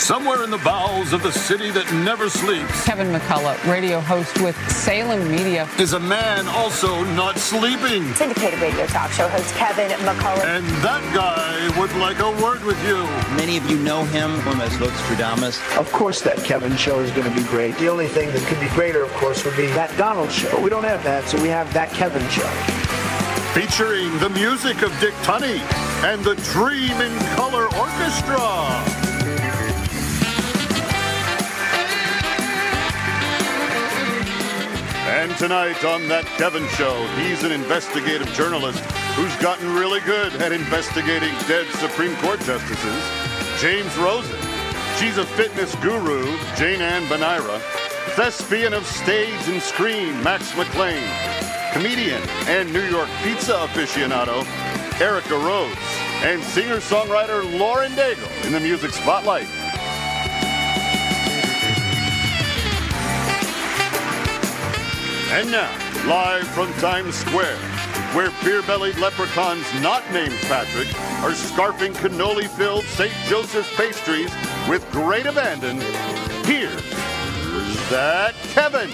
Somewhere in the bowels of the city that never sleeps, Kevin McCullough, radio host with Salem Media, is a man also not sleeping. Syndicated radio talk show host Kevin McCullough. And that guy would like a word with you. Many of you know him as Voxtradamus. Of course that Kevin show is going to be great. The only thing that could be greater, of course, would be that Donald show. But we don't have that, so we have that Kevin show. Featuring the music of Dick Tunney and the Dream in Color Orchestra. And tonight on That Kevin Show, he's an investigative journalist who's gotten really good at investigating dead Supreme Court justices. James Rosen. She's a fitness guru, Jane Ann Benaira. Thespian of stage and screen, Max McLean. Comedian and New York pizza aficionado, Erica Rhodes. And singer-songwriter Lauren Daigle in the Music Spotlight. And now, live from Times Square, where beer-bellied leprechauns not named Patrick are scarfing cannoli-filled St. Joseph's pastries with great abandon, here's That Kevin.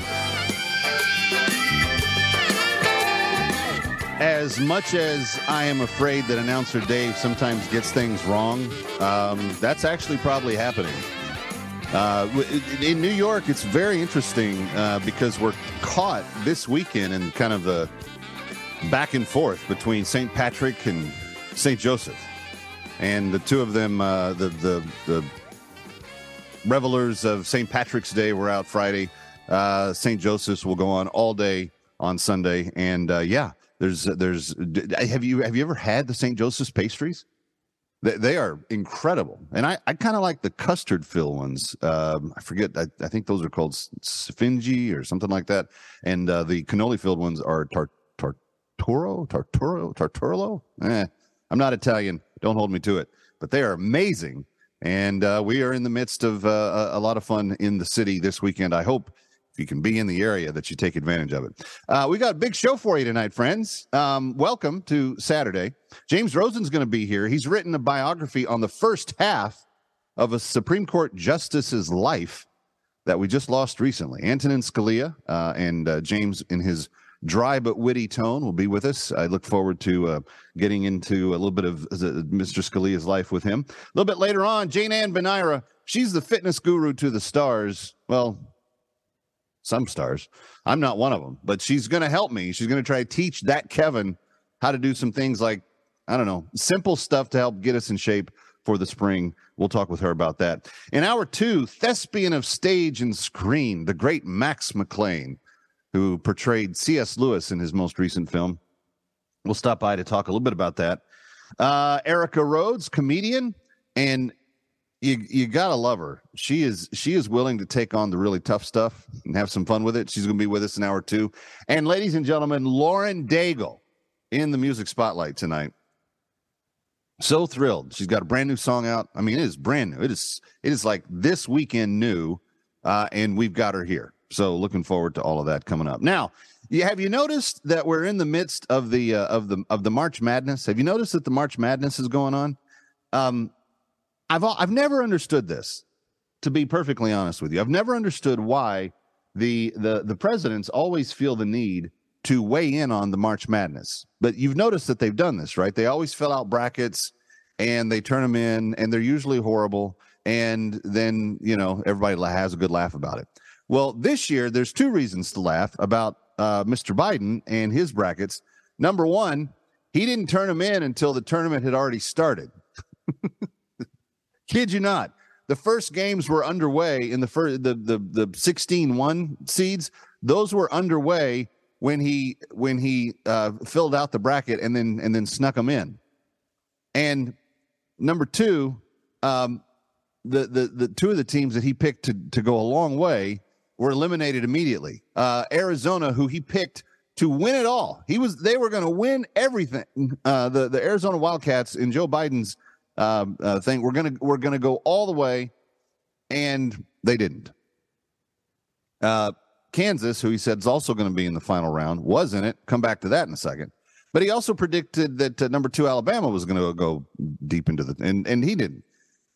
As much as I am afraid that announcer Dave sometimes gets things wrong, that's actually probably happening. In New York, it's very interesting because we're caught this weekend in kind of the back and forth between St. Patrick and St. Joseph. And the two of them, the revelers of St. Patrick's Day were out Friday. St. Joseph's will go on all day on Sunday. And there's have you ever had the St. Joseph's pastries? They are incredible. And I kind of like the custard fill ones. I forget. I think those are called Sfingy or something like that. And the cannoli filled ones are Tarturo. I'm not Italian. Don't hold me to it. But they are amazing. And we are in the midst of a lot of fun in the city this weekend. I hope if you can be in the area that you take advantage of it. We got a big show for you tonight, friends. Welcome to Saturday. James Rosen's going to be here. He's written a biography on the first half of a Supreme Court justice's life that we just lost recently. Antonin Scalia and James, in his dry but witty tone, will be with us. I look forward to getting into a little bit of Mr. Scalia's life with him. A little bit later on, Jane Ann Benaira. She's the fitness guru to the stars. Well, some stars. I'm not one of them, but she's going to help me. She's going to try to teach that Kevin how to do some things like, I don't know, simple stuff to help get us in shape for the spring. We'll talk with her about that. In hour two, thespian of stage and screen, the great Max McLean, who portrayed C.S. Lewis in his most recent film. We'll stop by to talk a little bit about that. Erica Rhodes, comedian, and you gotta love her. She is willing to take on the really tough stuff and have some fun with it. She's gonna be with us in hour two. And ladies and gentlemen, Lauren Daigle in the Music Spotlight tonight. So thrilled. She's got a brand new song out. I mean, it is brand new. It is like this weekend new, and we've got her here. So looking forward to all of that coming up. Now, have you noticed that we're in the midst of the March Madness? Have you noticed that the March Madness is going on? I've never understood this, to be perfectly honest with you. I've never understood why the presidents always feel the need to weigh in on the March Madness. But you've noticed that they've done this, right? They always fill out brackets and they turn them in, and they're usually horrible. And then, everybody has a good laugh about it. Well, this year, there's two reasons to laugh about Mr. Biden and his brackets. Number one, he didn't turn them in until the tournament had already started. Kid you not. The first games were underway in the 16-1 seeds. Those were underway when he filled out the bracket and then snuck them in. And number two, the two of the teams that he picked to go a long way were eliminated immediately. Arizona, who he picked to win it all, they were going to win everything. The Arizona Wildcats in Joe Biden's thing, we're gonna go all the way, and they didn't. Kansas, who he said is also going to be in the final round, was in it. Come back to that in a second. But he also predicted that number 2 Alabama was going to go deep into and he didn't.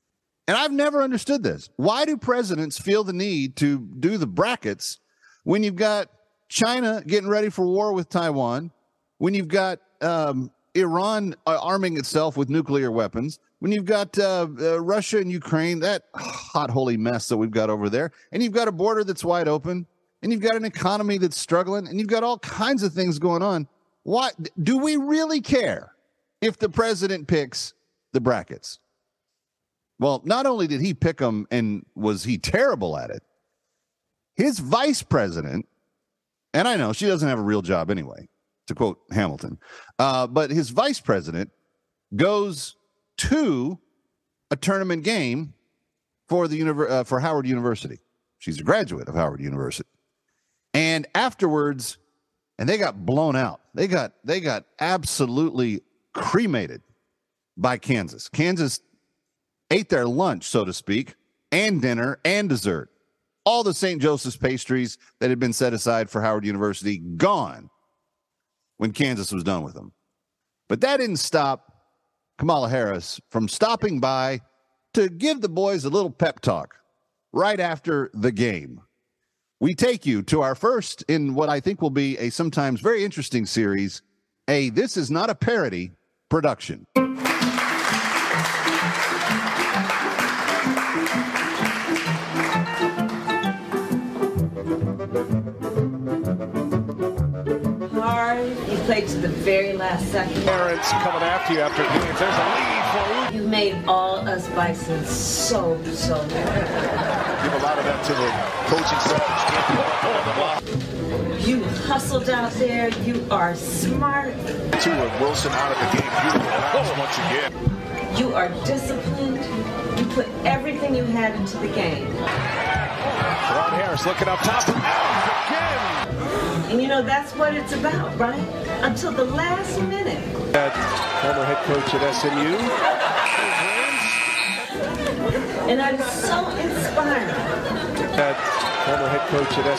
And I've never understood this. Why do presidents feel the need to do the brackets when you've got China getting ready for war with Taiwan, when you've got Iran arming itself with nuclear weapons, when you've got Russia and Ukraine, that hot, holy mess that we've got over there, and you've got a border that's wide open, and you've got an economy that's struggling, and you've got all kinds of things going on. Why do we really care if the president picks the brackets? Well, not only did he pick them and was he terrible at it, his vice president, and I know she doesn't have a real job anyway, to quote Hamilton, but his vice president goes to a tournament game for the for Howard University. She's a graduate of Howard University. And afterwards, and they got blown out. They got absolutely cremated by Kansas. Kansas ate their lunch, so to speak, and dinner and dessert. All the St. Joseph's pastries that had been set aside for Howard University gone when Kansas was done with them. But that didn't stop Kamala Harris from stopping by to give the boys a little pep talk right after the game. We take you to our first in what I think will be a sometimes very interesting series, a This Is Not a Parody production. You played to the very last second. Parents coming after you after games. There's a lead for you. You made all us Bisons so mad. Give a lot of that to the coaching staff. You hustled out there. You are smart. Two of Wilson out of the game. Beautiful pass once again. You are disciplined. You put everything you had into the game. Ron Harris looking up top. Again. And you know, that's what it's about, right? Until the last minute. Former head coach at SMU. And I'm so inspired. Former head coach at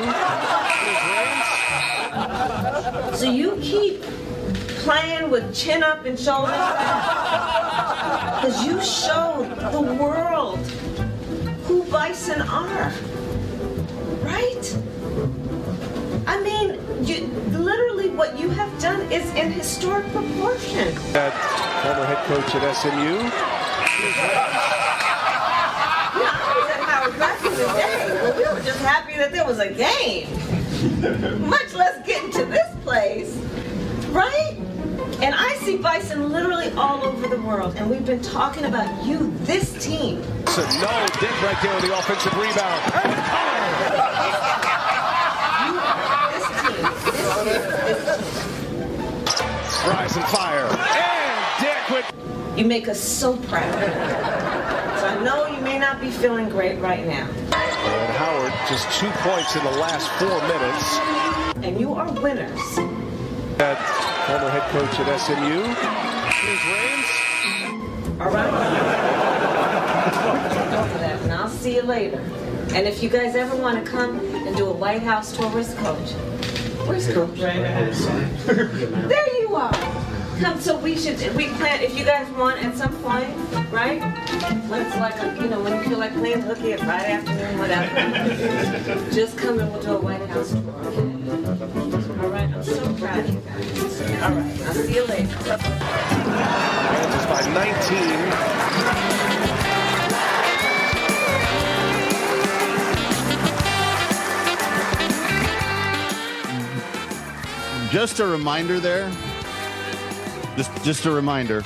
SMU. So you keep playing with chin up and shoulders down. Because you showed the world who Bison are. Right? I mean, literally what you have done is in historic proportion. Former head coach at SMU. Yeah, I was at Howard back in the day. Well, we were just happy that there was a game. Much less getting to this place. Right? And I see Bison literally all over the world. And we've been talking about you, this team. So no dig right there with the offensive rebound. Rise and fire. And Dick with... You make us so proud. So I know you may not be feeling great right now. And Howard, just 2 points in the last 4 minutes. And you are winners. Former head coach at SMU. Here's Reigns. All right. And I'll see you later. And if you guys ever want to come and do a White House tour, where's Coach? Where's Coach? There you are. Come, so we plan, if you guys want at some point, right? When it's like, when you feel like playing hooky at Friday afternoon, whatever. Just come and we'll do a White House tour, okay? All right, I'm so proud of you guys. All right, I'll see you later. Kansas by 19. Just a reminder there. Just a reminder.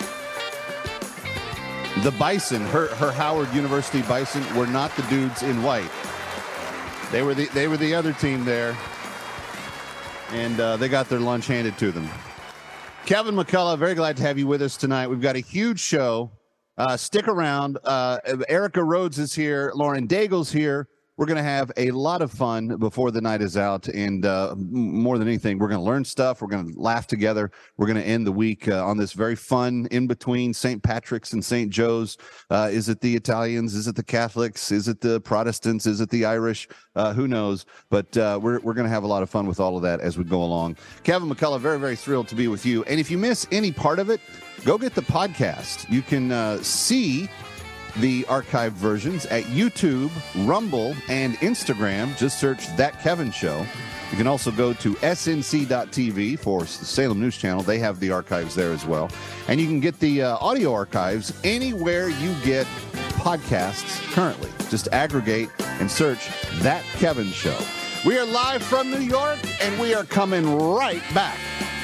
The Bison, her Howard University Bison, were not the dudes in white. They were the other team there, and they got their lunch handed to them. Kevin McCullough, very glad to have you with us tonight. We've got a huge show. Stick around. Erica Rhodes is here. Lauren Daigle's here. We're going to have a lot of fun before the night is out. And more than anything, we're going to learn stuff. We're going to laugh together. We're going to end the week on this very fun in between St. Patrick's and St. Joe's. Is it the Italians? Is it the Catholics? Is it the Protestants? Is it the Irish? Who knows? But we're going to have a lot of fun with all of that as we go along. Kevin McCullough, very, very thrilled to be with you. And if you miss any part of it, go get the podcast. You can see the archived versions at YouTube, Rumble, and Instagram. Just search That Kevin Show. You can also go to snc.tv for the Salem News Channel. They have the archives there as well. And you can get the audio archives anywhere you get podcasts currently. Just aggregate and search That Kevin Show. We are live from New York, and we are coming right back.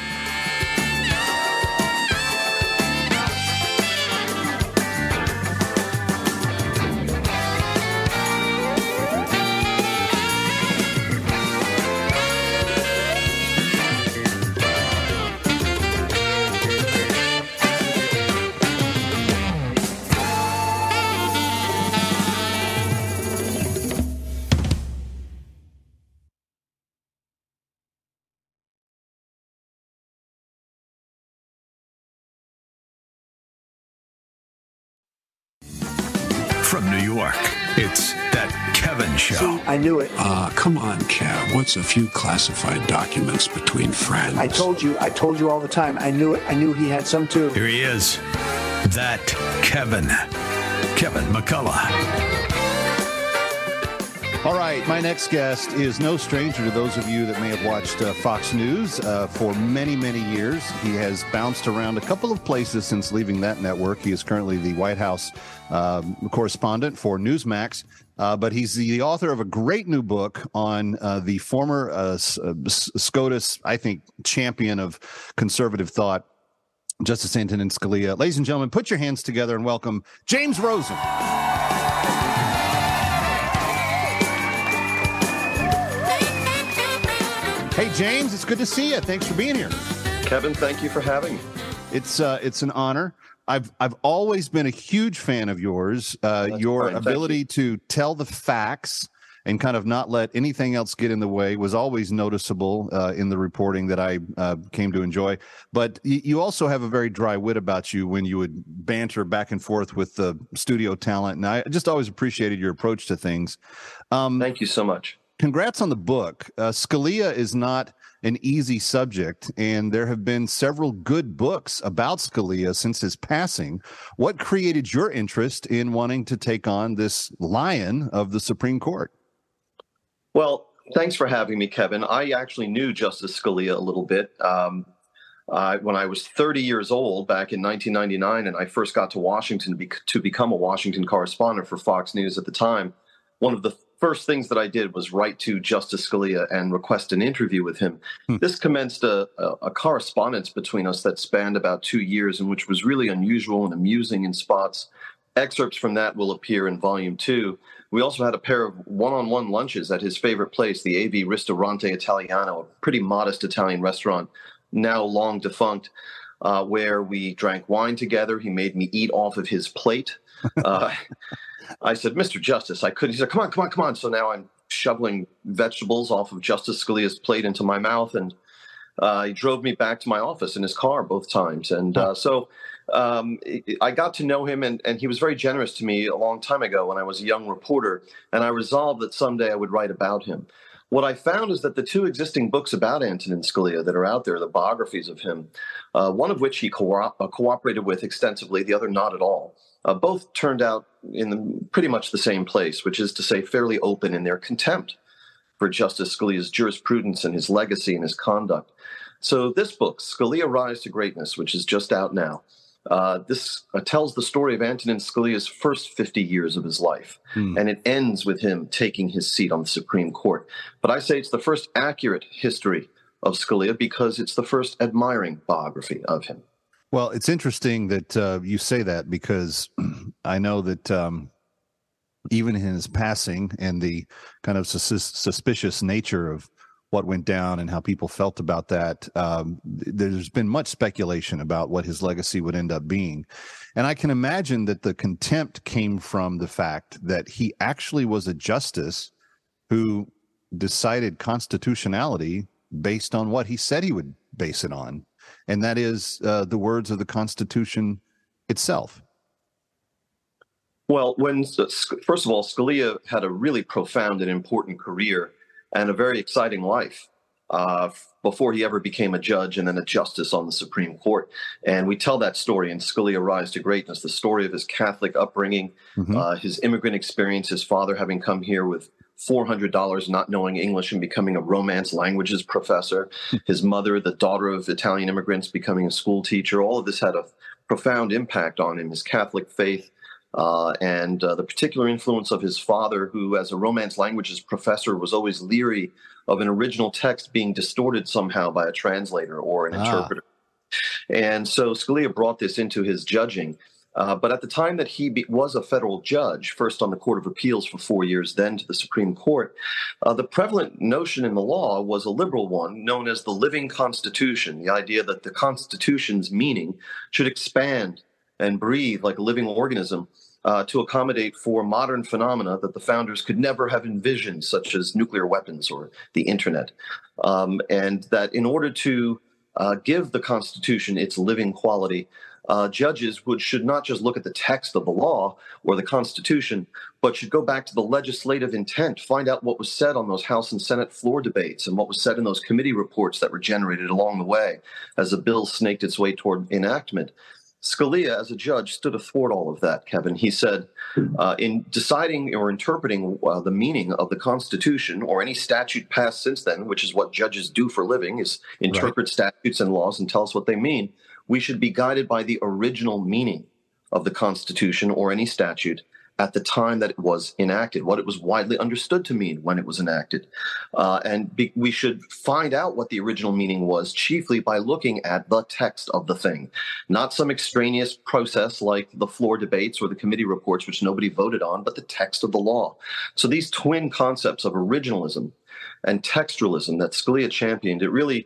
From New York, it's That Kevin Show. See, I knew it. Come on, Kev. What's a few classified documents between friends? I told you all the time. I knew it. I knew he had some too. Here he is. That Kevin McCullough. All right, my next guest is no stranger to those of you that may have watched Fox News for many, many years. He has bounced around a couple of places since leaving that network. He is currently the White House correspondent for Newsmax, but he's the author of a great new book on the former SCOTUS, I think, champion of conservative thought, Justice Antonin Scalia. Ladies and gentlemen, put your hands together and welcome James Rosen. Hey, James, it's good to see you. Thanks for being here. Kevin, thank you for having me. It's an honor. I've always been a huge fan of yours. Your ability to tell the facts and kind of not let anything else get in the way was always noticeable in the reporting that I came to enjoy. But you also have a very dry wit about you when you would banter back and forth with the studio talent. And I just always appreciated your approach to things. Thank you so much. Congrats on the book. Scalia is not an easy subject, and there have been several good books about Scalia since his passing. What created your interest in wanting to take on this lion of the Supreme Court? Well, thanks for having me, Kevin. I actually knew Justice Scalia a little bit. When I was 30 years old back in 1999, and I first got to Washington to become a Washington correspondent for Fox News at the time, one of the first things that I did was write to Justice Scalia and request an interview with him. This commenced a correspondence between us that spanned about 2 years, and which was really unusual and amusing in spots. Excerpts from that will appear in Volume 2. We also had a pair of one-on-one lunches at his favorite place, the AV Ristorante Italiano, a pretty modest Italian restaurant, now long defunct, where we drank wine together. He made me eat off of his plate. I said, Mr. Justice, I could. He said, come on. So now I'm shoveling vegetables off of Justice Scalia's plate into my mouth. And he drove me back to my office in his car both times. And so I got to know him, and he was very generous to me a long time ago when I was a young reporter. And I resolved that someday I would write about him. What I found is that the two existing books about Antonin Scalia that are out there, the biographies of him, one of which he cooperated with extensively, the other not at all, both turned out in pretty much the same place, which is to say fairly open in their contempt for Justice Scalia's jurisprudence and his legacy and his conduct. So this book, Scalia Rise to Greatness, which is just out now, this tells the story of Antonin Scalia's first 50 years of his life, and it ends with him taking his seat on the Supreme Court. But I say it's the first accurate history of Scalia because it's the first admiring biography of him. Well, it's interesting that you say that, because I know that even in his passing and the kind of suspicious nature of what went down and how people felt about that, there's been much speculation about what his legacy would end up being. And I can imagine that the contempt came from the fact that he actually was a justice who decided constitutionality based on what he said he would base it on. And that is the words of the Constitution itself. Well, first of all, Scalia had a really profound and important career and a very exciting life. before he ever became a judge and then a justice on the Supreme Court. And we tell that story in Scalia Rise to Greatness, the story of his Catholic upbringing, his immigrant experience, his father having come here with $400, not knowing English and becoming a Romance languages professor, his mother, the daughter of Italian immigrants, becoming a school teacher. All of this had a profound impact on him, his Catholic faith, and the particular influence of his father, who as a Romance languages professor was always leery of an original text being distorted somehow by a translator or an interpreter. And so Scalia brought this into his judging. But at the time that he was a federal judge, first on the Court of Appeals for 4 years, then to the Supreme Court, the prevalent notion in the law was a liberal one known as the living Constitution, the idea that the Constitution's meaning should expand and breathe like a living organism to accommodate for modern phenomena that the founders could never have envisioned, such as nuclear weapons or the internet. And that in order to give the Constitution its living quality, judges should not just look at the text of the law or the Constitution, but should go back to the legislative intent, find out what was said on those House and Senate floor debates and what was said in those committee reports that were generated along the way as the bill snaked its way toward enactment. Scalia, as a judge, stood athwart all of that, Kevin. He said, in deciding or interpreting the meaning of the Constitution or any statute passed since then, which is what judges do for a living, is interpret statutes and laws and tell us what they mean, we should be guided by the original meaning of the Constitution or any statute at the time that it was enacted, what it was widely understood to mean when it was enacted. We should find out what the original meaning was chiefly by looking at the text of the thing, not some extraneous process like the floor debates or the committee reports, which nobody voted on, but the text of the law. So these twin concepts of originalism and textualism that Scalia championed, it really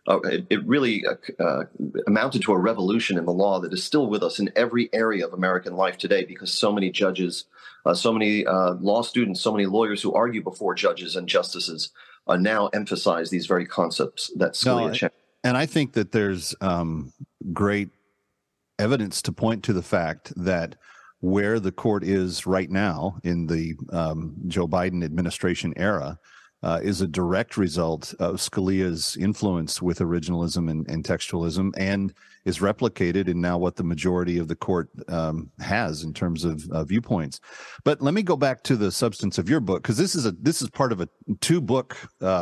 amounted to a revolution in the law that is still with us in every area of American life today, because so many judges, so many law students, so many lawyers who argue before judges and justices now emphasize these very concepts that Scalia championed. And I think that there's great evidence to point to the fact that where the court is right now in the Joe Biden administration era is a direct result of Scalia's influence with originalism and textualism, and is replicated in now what the majority of the court has in terms of viewpoints. But let me go back to the substance of your book, because this is part of a 2-book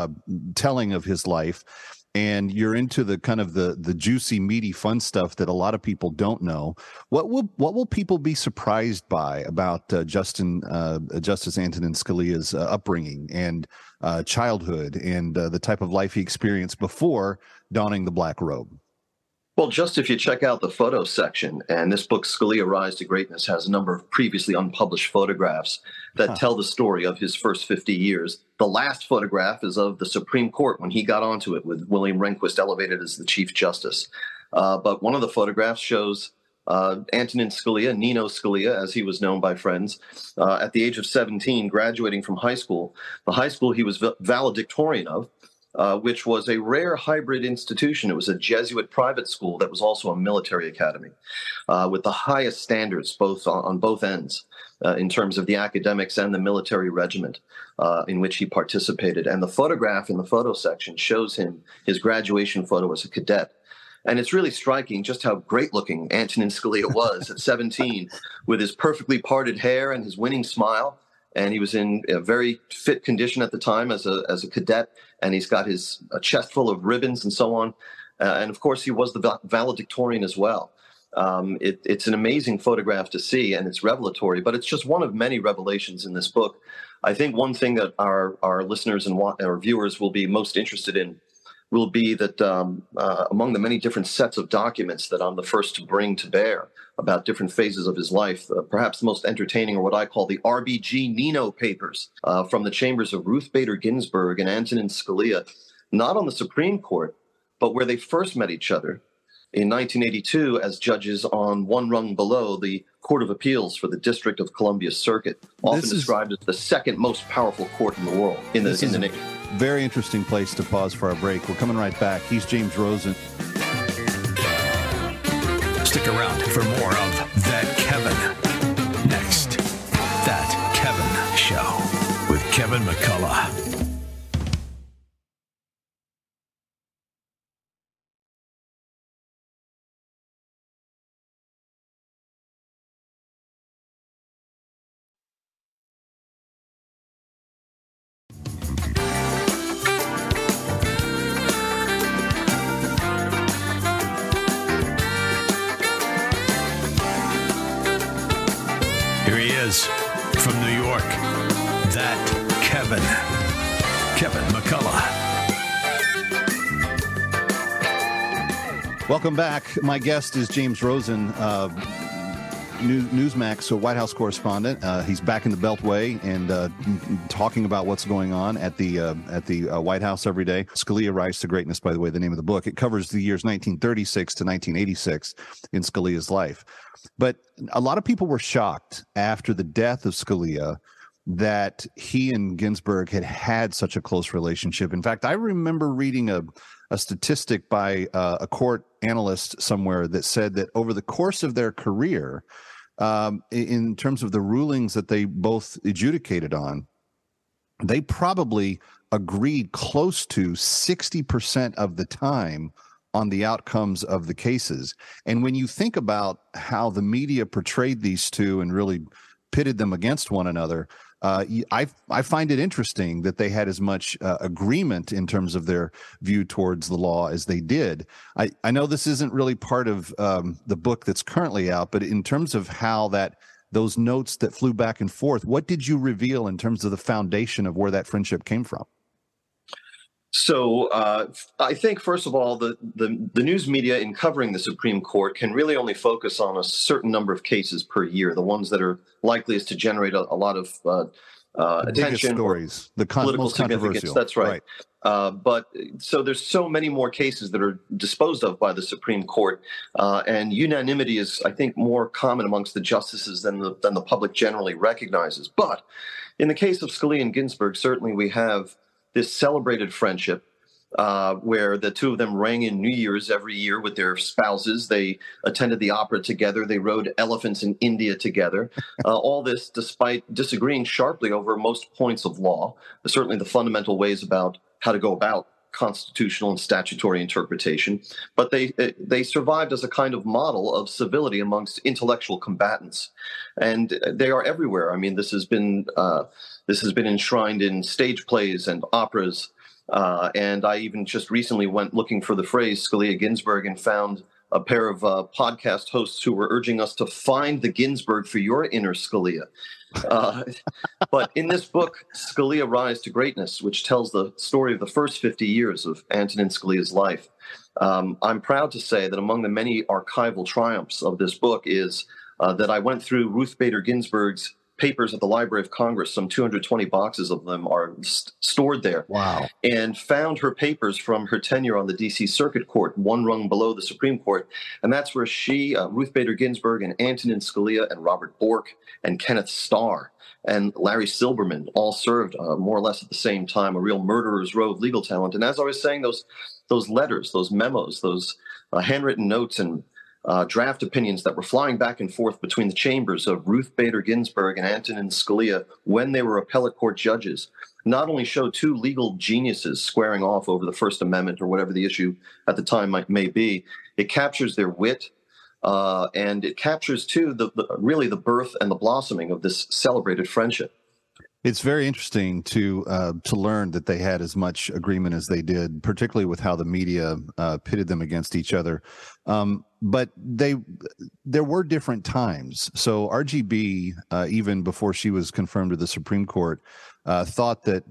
telling of his life. And you're into the kind of the juicy, meaty, fun stuff that a lot of people don't know. What will people be surprised by about Justice Antonin Scalia's upbringing and childhood and the type of life he experienced before donning the black robe? Well, just if you check out the photo section, and this book, Scalia Rise to Greatness, has a number of previously unpublished photographs that tell the story of his first 50 years. The last photograph is of the Supreme Court when he got onto it, with William Rehnquist elevated as the Chief Justice. But one of the photographs shows Antonin Scalia, Nino Scalia, as he was known by friends, at the age of 17, graduating from high school. The high school he was valedictorian of, which was a rare hybrid institution. It was a Jesuit private school that was also a military academy with the highest standards on both ends in terms of the academics and the military regiment in which he participated. And the photograph in the photo section shows him his graduation photo as a cadet. And it's really striking just how great-looking Antonin Scalia was at 17, with his perfectly parted hair and his winning smile. And he was in a very fit condition at the time as a cadet, and he's got his chest full of ribbons and so on. And of course, he was the valedictorian as well. It's an amazing photograph to see, and it's revelatory, but it's just one of many revelations in this book. I think one thing that our listeners and our viewers will be most interested in will be that among the many different sets of documents that I'm the first to bring to bear about different phases of his life, perhaps the most entertaining are what I call the RBG Nino papers from the chambers of Ruth Bader Ginsburg and Antonin Scalia, not on the Supreme Court, but where they first met each other in 1982 as judges on one rung below the Court of Appeals for the District of Columbia Circuit, often described as the second most powerful court in the world, in the nation. Very interesting place to pause for our break. We're coming right back. He's James Rosen. Stick around for more of That Kevin. Next, That Kevin Show with Kevin McCullough. is from New York, that Kevin McCullough. Welcome back. My guest is James Rosen, Newsmax White House correspondent. He's back in the Beltway and talking about what's going on at the White House every day. Scalia Rise to Greatness, by the way, the name of the book. It covers the years 1936 to 1986 in Scalia's life. But a lot of people were shocked after the death of Scalia that he and Ginsburg had such a close relationship. In fact, I remember reading a statistic by a court analyst somewhere that said that over the course of their career, in terms of the rulings that they both adjudicated on, they probably agreed close to 60% of the time on the outcomes of the cases. And when you think about how the media portrayed these two and really pitted them against one another, I find it interesting that they had as much agreement in terms of their view towards the law as they did. I know this isn't really part of the book that's currently out, but in terms of how those notes that flew back and forth, what did you reveal in terms of the foundation of where that friendship came from? So I think, first of all, the news media in covering the Supreme Court can really only focus on a certain number of cases per year, the ones that are likeliest to generate a lot of attention, stories, the political most significance. That's right. But so there's so many more cases that are disposed of by the Supreme Court, and unanimity is, I think, more common amongst the justices than the public generally recognizes. But in the case of Scalia and Ginsburg, certainly we have this celebrated friendship where the two of them rang in New Year's every year with their spouses. They attended the opera together. They rode elephants in India together. All this despite disagreeing sharply over most points of law, certainly the fundamental ways about how to go about constitutional and statutory interpretation. But they survived as a kind of model of civility amongst intellectual combatants. And they are everywhere. I mean, this has been enshrined in stage plays and operas. And I even just recently went looking for the phrase Scalia Ginsburg and found a pair of podcast hosts who were urging us to find the Ginsburg for your inner Scalia. But in this book, Scalia Rise to Greatness, which tells the story of the first 50 years of Antonin Scalia's life, I'm proud to say that among the many archival triumphs of this book is that I went through Ruth Bader Ginsburg's papers at the Library of Congress. Some 220 boxes of them are stored there. Wow. And found her papers from her tenure on the D.C. Circuit Court, one rung below the Supreme Court. And that's where she, Ruth Bader Ginsburg, and Antonin Scalia, and Robert Bork, and Kenneth Starr, and Larry Silberman all served more or less at the same time, a real murderer's row of legal talent. And as I was saying, those letters, those memos, those handwritten notes and draft opinions that were flying back and forth between the chambers of Ruth Bader Ginsburg and Antonin Scalia when they were appellate court judges not only show two legal geniuses squaring off over the First Amendment or whatever the issue at the time may be, it captures their wit, and it captures, too, really the birth and the blossoming of this celebrated friendship. It's very interesting to learn that they had as much agreement as they did, particularly with how the media pitted them against each other. But there were different times. So RGB, even before she was confirmed to the Supreme Court, thought that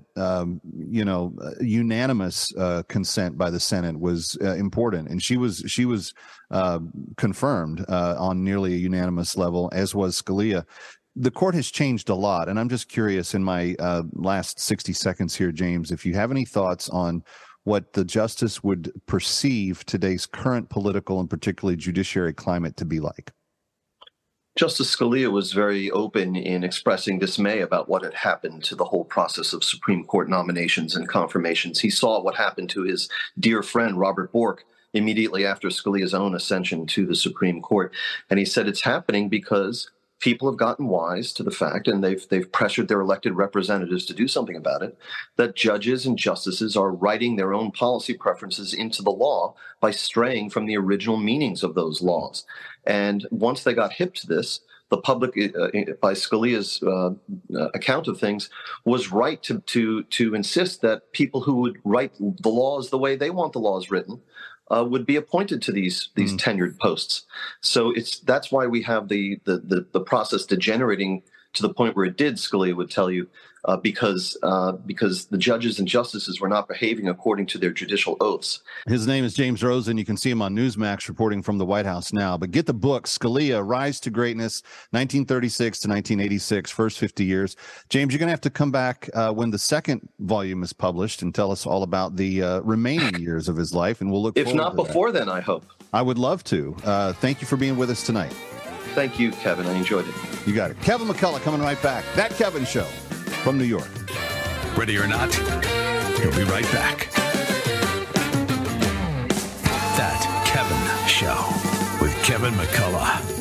unanimous consent by the Senate was important, and she was confirmed on nearly a unanimous level, as was Scalia. The court has changed a lot, and I'm just curious in my last 60 seconds here, James, if you have any thoughts on what the justice would perceive today's current political and particularly judiciary climate to be like. Justice Scalia was very open in expressing dismay about what had happened to the whole process of Supreme Court nominations and confirmations. He saw what happened to his dear friend, Robert Bork, immediately after Scalia's own ascension to the Supreme Court. And he said it's happening because people have gotten wise to the fact, and they've pressured their elected representatives to do something about it, that judges and justices are writing their own policy preferences into the law by straying from the original meanings of those laws. And once they got hip to this, the public, by Scalia's account of things, was right to insist that people who would write the laws the way they want the laws written would be appointed to these tenured posts. So that's why we have the process degenerating to the point where it did, Scalia would tell you, because the judges and justices were not behaving according to their judicial oaths. His name is James Rosen. You can see him on Newsmax reporting from the White House now. But get the book, Scalia, Rise to Greatness, 1936 to 1986, first 50 years. James, you're going to have to come back when the second volume is published and tell us all about the remaining years of his life, and we'll look forward to that. If not before then, I hope. I would love to. Thank you for being with us tonight. Thank you, Kevin. I enjoyed it. You got it. Kevin McCullough coming right back. That Kevin Show from New York. Ready or not, he'll be right back. That Kevin Show with Kevin McCullough.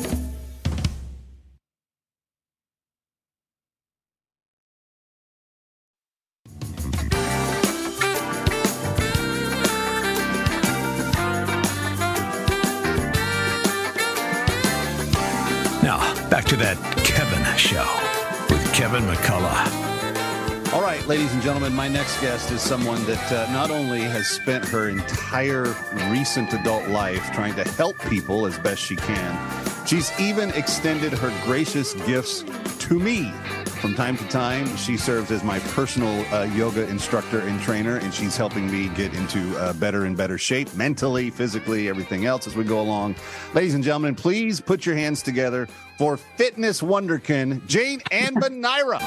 Now, back to That Kevin Show with Kevin McCullough. All right, ladies and gentlemen, my next guest is someone that not only has spent her entire recent adult life trying to help people as best she can, she's even extended her gracious gifts to me. From time to time, she serves as my personal yoga instructor and trainer, and she's helping me get into better and better shape, mentally, physically, everything else as we go along. Ladies and gentlemen, please put your hands together for fitness wonderkin, Jane Ann Benaira.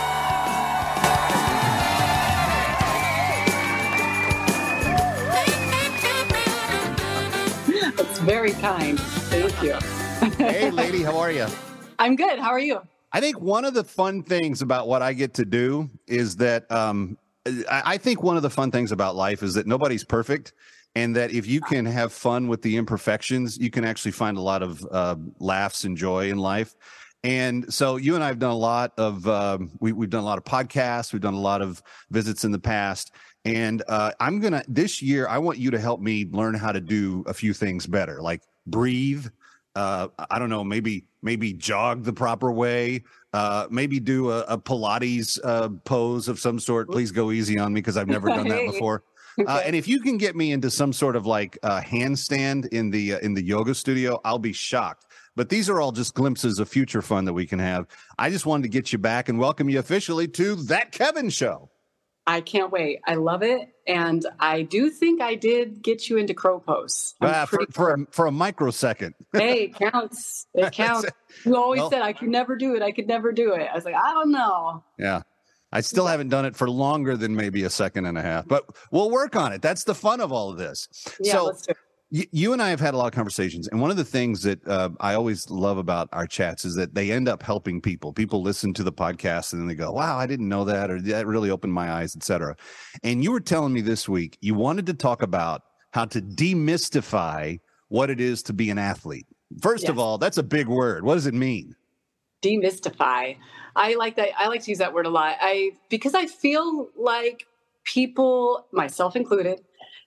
That's very kind. Thank you. Hey, lady, how are you? I'm good. How are you? I think one of the fun things about what I get to do is that I think one of the fun things about life is that nobody's perfect, and that if you can have fun with the imperfections, you can actually find a lot of laughs and joy in life. And so you and I have done a lot of we've done a lot of podcasts. We've done a lot of visits in the past. And this year, I want you to help me learn how to do a few things better, like breathe. I don't know, maybe jog the proper way, maybe do a Pilates pose of some sort. Please go easy on me because I've never done that before. And if you can get me into some sort of like handstand in the yoga studio, I'll be shocked. But these are all just glimpses of future fun that we can have. I just wanted to get you back and welcome you officially to That Kevin Show. I can't wait. I love it. And I do think I did get you into crow pose. For a microsecond. Hey, it counts. It counts. You always said I could never do it. I could never do it. I was like, I don't know. Yeah. I still haven't done it for longer than maybe a second and a half, but we'll work on it. That's the fun of all of this. Yeah, so let's do it. You and I have had a lot of conversations, and one of the things that I always love about our chats is that they end up helping people. People listen to the podcast and then they go, wow, I didn't know that, or that really opened my eyes, et cetera. And you were telling me this week you wanted to talk about how to demystify what it is to be an athlete. First of all, that's a big word. What does it mean? Demystify. I like that. I like to use that word a lot. Because I feel like people, myself included,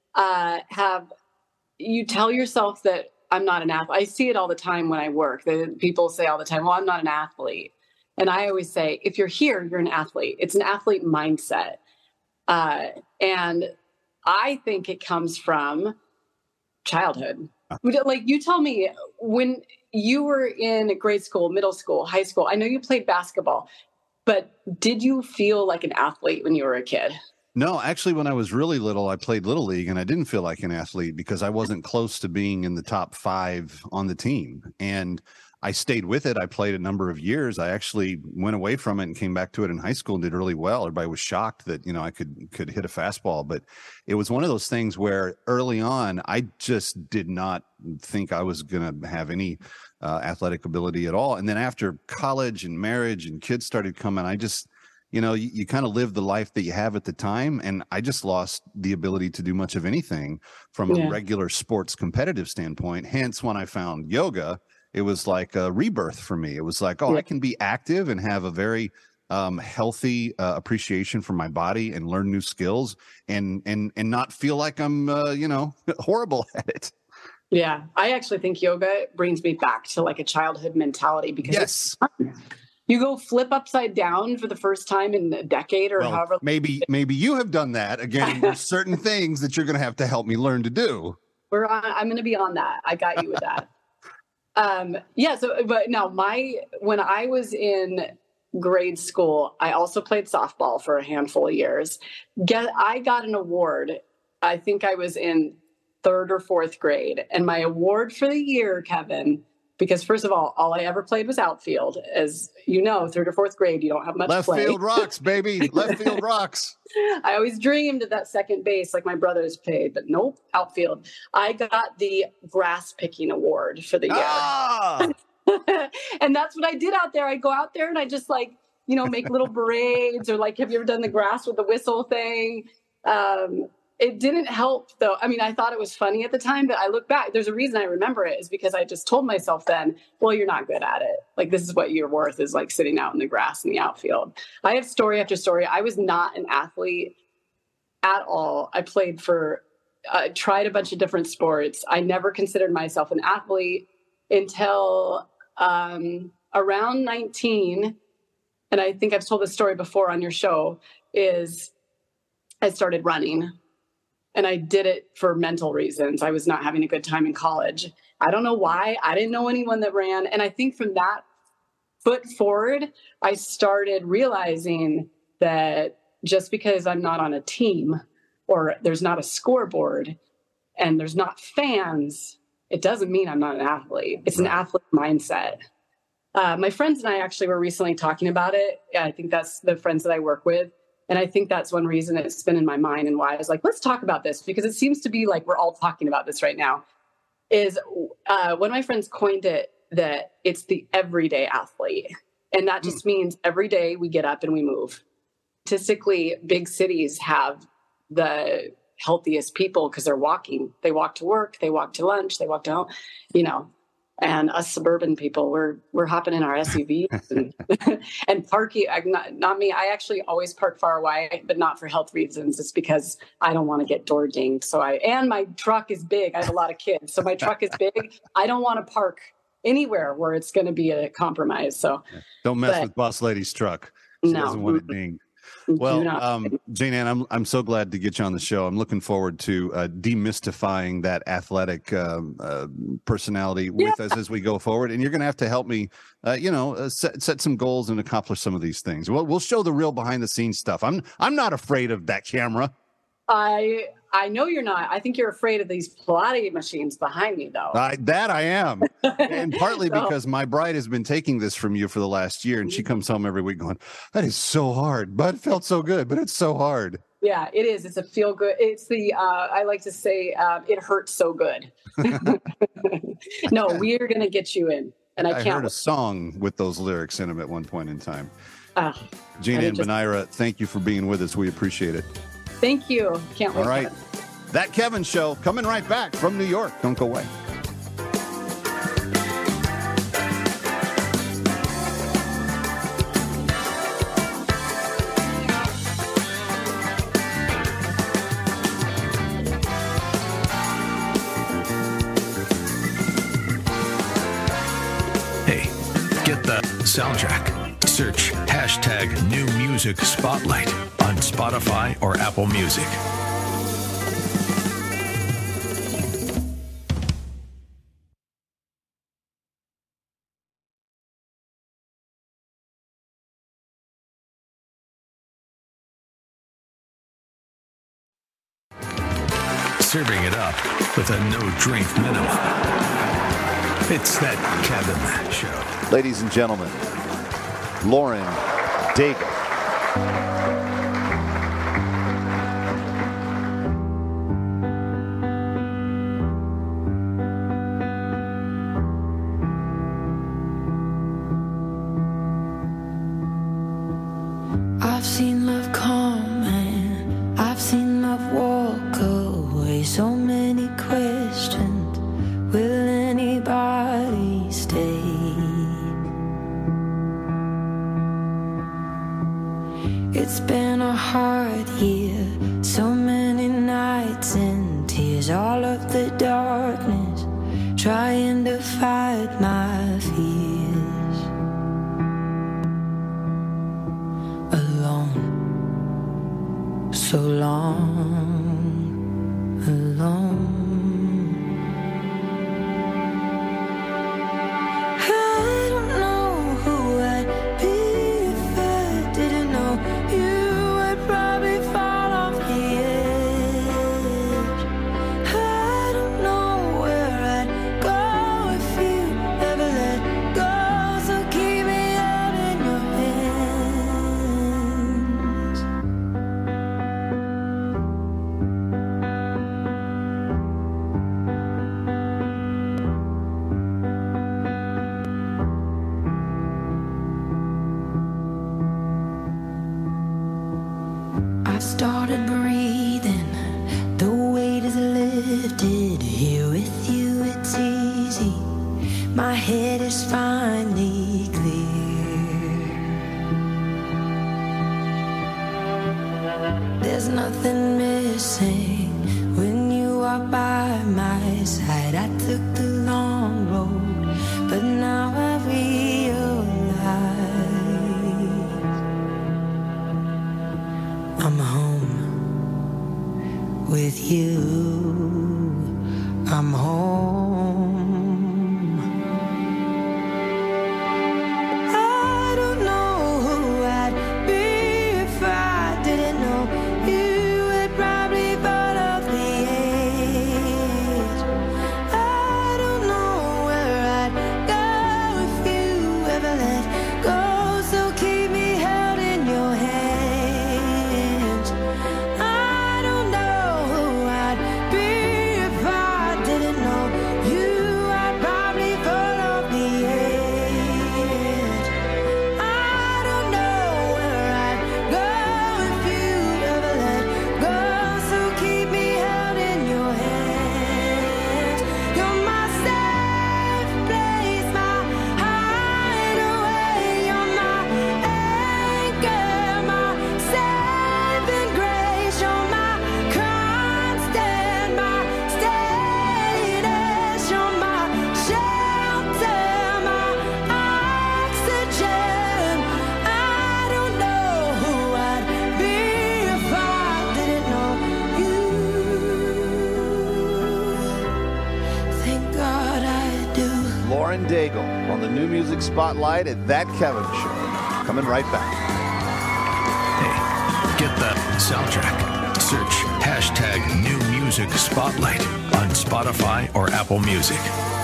you tell yourself that I'm not an athlete. I see it all the time when I work. People say all the time, well, I'm not an athlete. And I always say, if you're here, you're an athlete. It's an athlete mindset. And I think it comes from childhood. Like you tell me when you were in grade school, middle school, high school, I know you played basketball, but did you feel like an athlete when you were a kid? No, actually, when I was really little, I played Little League, and I didn't feel like an athlete because I wasn't close to being in the top 5 on the team. And I stayed with it. I played a number of years. I actually went away from it and came back to it in high school and did really well. Everybody was shocked that, I could hit a fastball. But it was one of those things where early on, I just did not think I was going to have any athletic ability at all. And then after college and marriage and kids started coming, I just... you kind of live the life that you have at the time. And I just lost the ability to do much of anything from a regular sports competitive standpoint. Hence, when I found yoga, it was like a rebirth for me. It was like, I can be active and have a very healthy appreciation for my body and learn new skills and not feel like I'm, horrible at it. Yeah. I actually think yoga brings me back to like a childhood mentality because it's fun. You go flip upside down for the first time in a decade or however. Maybe you have done that. Again, there's certain things that you're going to have to help me learn to do. I'm going to be on that. I got you with that. But now when I was in grade school, I also played softball for a handful of years. I got an award. I think I was in 3rd or 4th grade. And my award for the year, Kevin, because first of all I ever played was outfield. As you know, 3rd or 4th grade, you don't have much left play. Field rocks, baby. Left field rocks. I always dreamed of that second base like my brothers played, but nope, outfield. I got the grass picking award for the year. Ah! And that's what I did out there. I go out there and I just make little parades, or have you ever done the grass with the whistle thing? It didn't help though. I mean, I thought it was funny at the time, but I look back, there's a reason I remember it, is because I just told myself then, well, you're not good at it. This is what you're worth, is sitting out in the grass in the outfield. I have story after story. I was not an athlete at all. I tried a bunch of different sports. I never considered myself an athlete until around 19. And I think I've told this story before on your show, is I started running. And I did it for mental reasons. I was not having a good time in college. I don't know why. I didn't know anyone that ran. And I think from that foot forward, I started realizing that just because I'm not on a team, or there's not a scoreboard and there's not fans, it doesn't mean I'm not an athlete. It's an athlete mindset. My friends and I actually were recently talking about it. I think that's the friends that I work with. And I think that's one reason it's been in my mind, and why I was like, let's talk about this, because it seems to be like we're all talking about this right now. Is one of my friends coined it that it's the everyday athlete. And that just means every day we get up and we move. Statistically, big cities have the healthiest people because they're walking. They walk to work, they walk to lunch, they walk to home, And us suburban people, we're hopping in our SUVs and parking. Not me. I actually always park far away, but not for health reasons. It's because I don't want to get door dinged. And my truck is big. I have a lot of kids, so my truck is big. I don't want to park anywhere where it's going to be a compromise. So don't mess with Boss Lady's truck. She doesn't want it dinged. Well, Jane Ann, I'm so glad to get you on the show. I'm looking forward to demystifying that athletic personality with us as we go forward. And you're going to have to help me, set some goals and accomplish some of these things. We'll show the real behind the scenes stuff. I'm not afraid of that camera. I know you're not. I think you're afraid of these Pilates machines behind me, though. That I am. And partly because my bride has been taking this from you for the last year, and she comes home every week going, that is so hard, but it felt so good, but it's so hard. Yeah, it is. It's a feel good. It's the, I like to say, it hurts so good. No, we are going to get you in. And I can't. Heard a song with those lyrics in them at one point in time. Jane Ann Benaira, thank you for being with us. We appreciate it. Thank you. Can't wait. All right. That Kevin Show coming right back from New York. Don't go away. Hey, get the soundtrack. Search #New Music Spotlight on Spotify or Apple Music. Serving it up with a no-drink minimum. It's That Kevin Show. Ladies and gentlemen, Lauren Daigle. I've seen love come and I've seen love walk away. So many questions. Will anybody stay? It's been a hard year, so many nights and tears, all of the darkness, trying to fight my fears. Alone, so long, alone. I don't know who I'd be if started breathing, the weight is lifted. Here with you it's easy, my head is finally clear. There's nothing missing when you walk by my side. I took the long road, but now I realize I'm home with you. I'm home. I don't know who I'd be if I didn't know you would probably fall off the edge. I don't know where I'd go if you ever let go, so keep me held in your hands. I don't know who I'd be if I didn't know you. I'd probably fall off the edge. I don't know where I'd go if you ever let go, so keep me held in your hands. You're my safe place, my hideaway. You're my anchor, my saving grace. You're my constant, my steadiness. You're my shelter, my oxygen. I don't know who I'd be if I didn't know you. Thank God I do. Lauren Daigle on the New Music Spotlight at That Kevin Show. Coming right back. Get the soundtrack. Search hashtag New Music Spotlight on Spotify or Apple Music.